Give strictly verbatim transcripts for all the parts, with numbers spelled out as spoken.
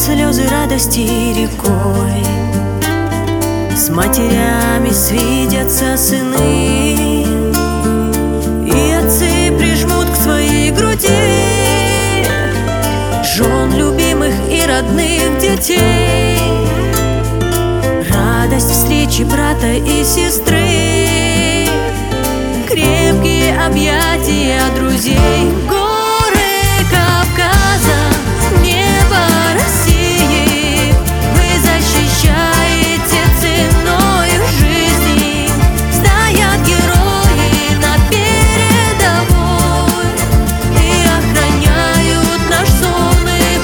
слезы радости рекой. С матерями свидятся сыны, и отцы прижмут к своей груди жен любимых и родных детей. Радость встречи брата и сестры, крепкие объятия друзей. Горы Кавказа, небо России, вы защищаете ценой жизни. Стоят герои на передовой и охраняют наш сон и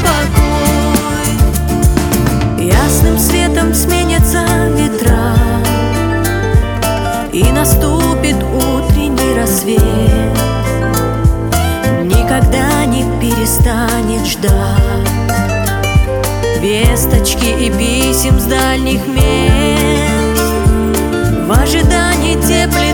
покой. Ясным светом сменятся ветра, и наступит утренний рассвет. Никогда не перестанет ждать весточки и писем с дальних мест. В ожидании теплее